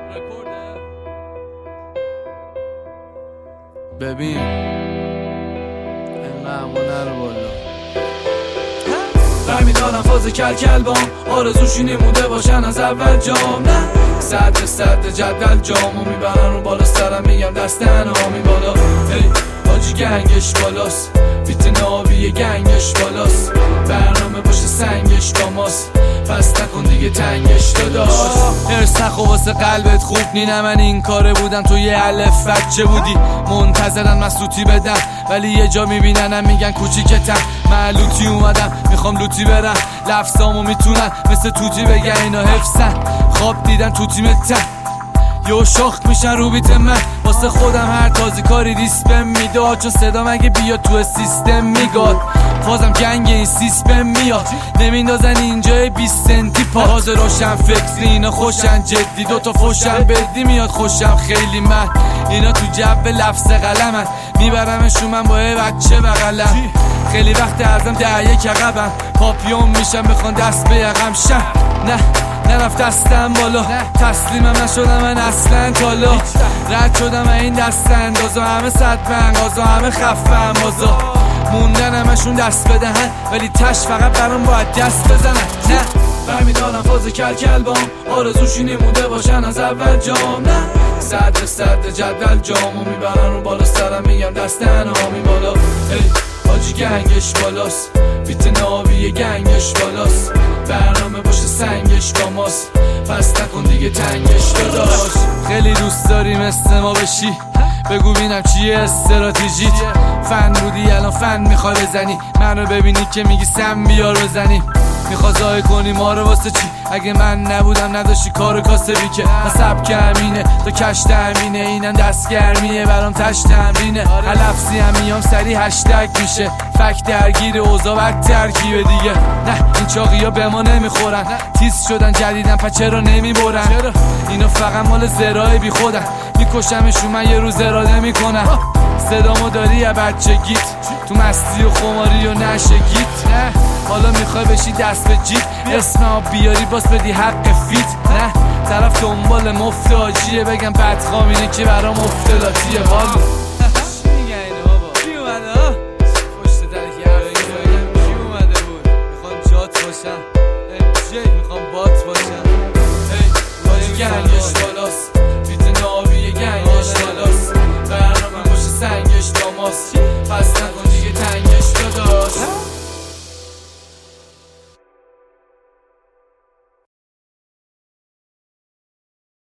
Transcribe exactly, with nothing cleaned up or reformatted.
ببین اینقدر نرو بالا برمی دارم فاز کل کل بام آرزوشی نموده باشن از اول جام نه صدر صدر جدول جامو میبرن رو بالا سرم میگم دست انامی بالا هی باجی گنگش بالاست بیت نابی گنگش بالاست برنامه باشه سنگش با ماست پس نکن دیگه تنگش داداش هرس نخو واسه قلبت خوب نی نه من این کاره بودم تو یه الف بچه بودی منتظرن مسلوطی بدم ولی یه جا میبیننم میگن کوچیکتم من لوتی اومدم میخوام لوتی برم لفظامو میتونن مثل توتی بگن اینا حفظن خواب دیدن تو تیمتن یو شاخ میشن رو بیت من واسه خودم هر تازی کاری ریسپم میداد چون صدا مگه بیاد تو سیستم میگاد فازم جنگ این سیستم میاد نمیندازن اینجای بیست سنتی پات باز روشن فکری اینا خوشن جدی دوتا فوشن بدی میاد خوشم خیلی من اینا تو جو لفظ قلمن میبرمشون من با یه بچه بغلم خیلی وقت ازم ده یک عقبم پاپیون میشم بخوان دست به یقم شم نه نرفت دستم بالا تسلیمم نشدم من اصلا تالا رد شدم این دست اندازا همه صد پنگازا همه خفم بازا موندن همشون دست بدهن ولی تش فقط برام باید دست بزنن نه برمی دارم فاز کل کل بام آرزوشی نموده باشن از اول جام نه صدر صدر جدول جامو میبرن رو بالا سرم میگم دست انامی بالا هی باجی گنگش بالاست بیت نابی گنگش بالاست برنامه باشه سنگش با ماست پس نکن دیگه تنگش داداش خیلی دوست داری مثل ما بشی بگو بینم چیه استراتژیت فن بودی الان فن میخوای بزنی منو ببینی که میگی سم بیار بزنی میخوا زای کنی ما رو واسه چی اگه من نبودم نداشتی کار کاسبی که من سبک امینه تو کش تامینه اینم دست گرمیه برام تش تمرینه لفظی هم میام سری هشتگ میشه فک درگیر اوضاع وقت ترکیبه دیگه نه این چاقی ها به ما نمیخورن تیز شدن جدیدن پس چرا نمیبرن اینا فقط مال زرای بی خودن میکشمشون من یه روز اراده میکنم صدامو داری یا بچگیت تو مستی و خماری و نشگیت نه حالا میخوای بشی دست به جیب اسم بیاری باز بدی حق فیت نه طرف دنبال مفت آجیه بگم بدخوام اینه که برام مفتلاتیه والا